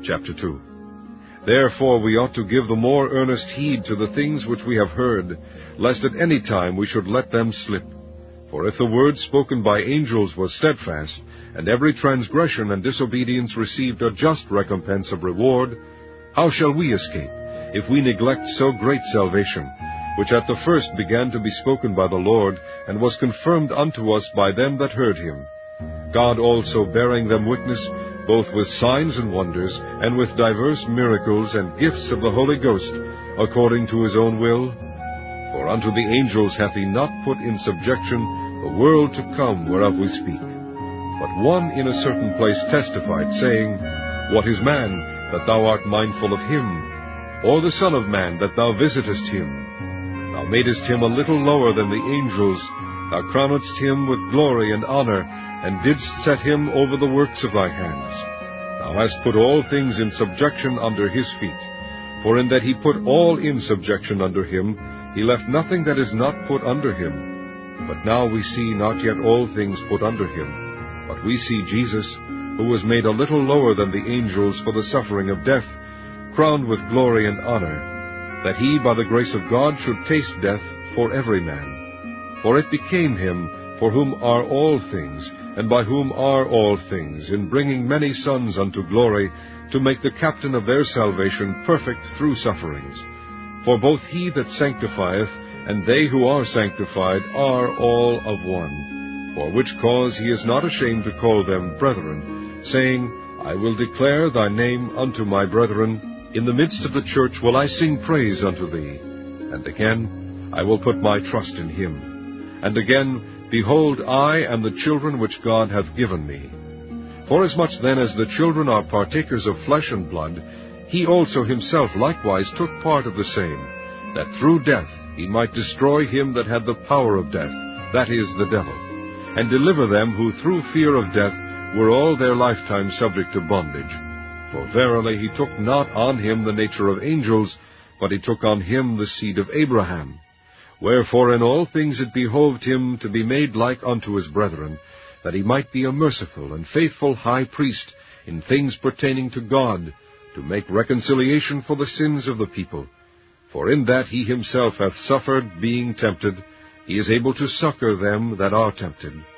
Chapter 2. Therefore we ought to give the more earnest heed to the things which we have heard, lest at any time we should let them slip. For if the word spoken by angels was steadfast, and every transgression and disobedience received a just recompense of reward, how shall we escape, if we neglect so great salvation, which at the first began to be spoken by the Lord, and was confirmed unto us by them that heard him? God also bearing them witness, both with signs and wonders, and with divers miracles and gifts of the Holy Ghost, according to his own will? For unto the angels hath he not put in subjection the world to come whereof we speak. But one in a certain place testified, saying, What is man, that thou art mindful of him? Or the Son of man, that thou visitest him? Thou madest him a little lower than the angels, thou crownedst him with glory and honor, and didst set him over the works of thy hands. Thou hast put all things in subjection under his feet. For in that he put all in subjection under him, he left nothing that is not put under him. But now we see not yet all things put under him. But we see Jesus, who was made a little lower than the angels for the suffering of death, crowned with glory and honor, that he by the grace of God should taste death for every man. For it became him, for whom are all things, and by whom are all things, in bringing many sons unto glory, to make the captain of their salvation perfect through sufferings. For both he that sanctifieth, and they who are sanctified, are all of one. For which cause he is not ashamed to call them brethren, saying, I will declare thy name unto my brethren. In the midst of the church will I sing praise unto thee. And again, I will put my trust in him. And again, behold, I and the children which God hath given me. Forasmuch then as the children are partakers of flesh and blood, he also himself likewise took part of the same, that through death he might destroy him that had the power of death, that is, the devil, and deliver them who through fear of death were all their lifetime subject to bondage. For verily he took not on him the nature of angels, but he took on him the seed of Abraham. Wherefore in all things it behoved him to be made like unto his brethren, that he might be a merciful and faithful high priest in things pertaining to God, to make reconciliation for the sins of the people. For in that he himself hath suffered, being tempted, he is able to succor them that are tempted.